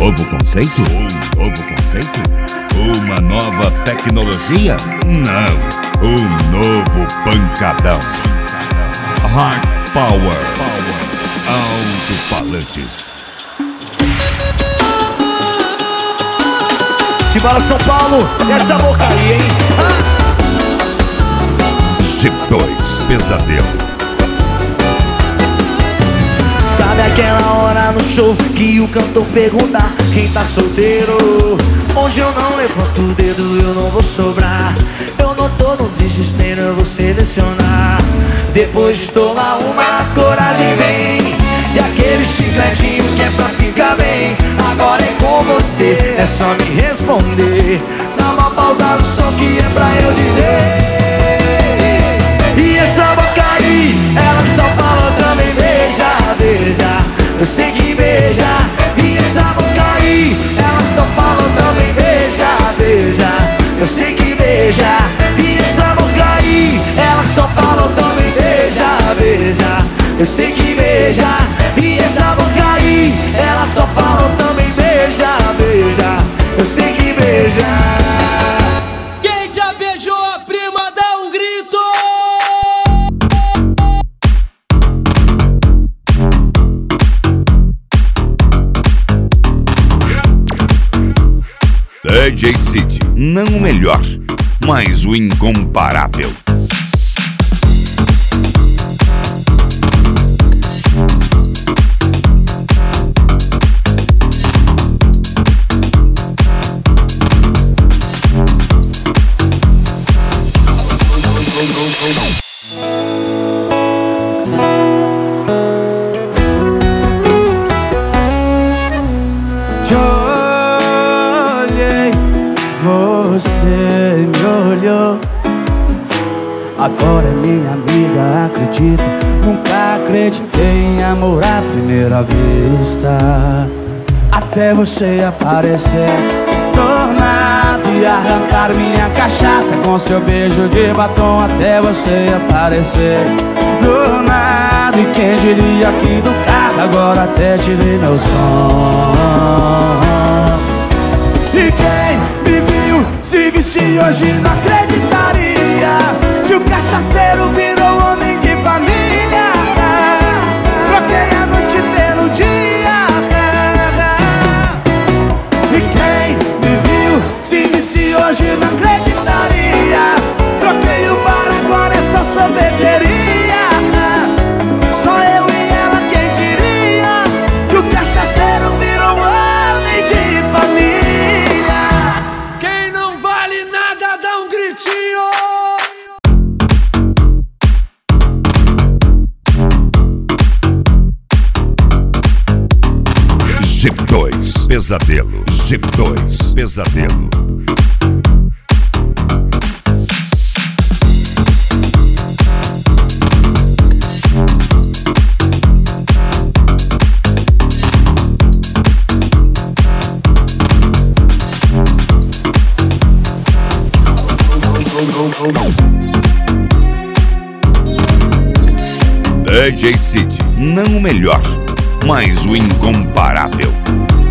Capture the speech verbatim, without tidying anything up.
novo conceito? Um novo conceito? Uma nova tecnologia? Não, um novo pancadão. Hard Power, alto-falantes. Simbora São Paulo, essa boca aí, hein? Ah! G dois Pesadelo. Sabe aquela hora no show que o cantor pergunta quem tá solteiro? Hoje eu não levanto o dedo, eu não vou sobrar. Eu não tô no desespero, eu vou selecionar. Depois de tomar uma, coragem vem. E aquele chicletinho que é pra ficar bem. Agora é com você, é só me responder. Dá uma pausa no som que é pra eu dizer. E essa boca aí, ela só fala também beija, beija. Eu sei que beija. E essa boca aí, ela só fala também beija, beija. Eu sei que beija. E essa boca aí, ela só fala também beija, beija. Eu sei que beija. E essa boca aí, ela só fala também beija, beija. Eu sei que beija. Quem já beijou a prima, dá um grito. D J City, não o melhor, mas o incomparável. Você me olhou, agora é minha amiga, acredita. Nunca acreditei em amor à primeira vista, até você aparecer do nada e arrancar minha cachaça com seu beijo de batom. Até você aparecer do nada, e quem diria que do carro agora até tirei meu som. E quem me viu se visse hoje não acreditaria que o cachaceiro virou homem de família. Troquei a noite pelo dia. E quem me viu se visse hoje não acreditaria. Troquei o bar, agora é só sorveteria. Só eu e ela, quem diria que o cachaceiro virou homem de família. G dois Pesadelo, G dois Pesadelo. D J City, não o melhor, mas o incomparável.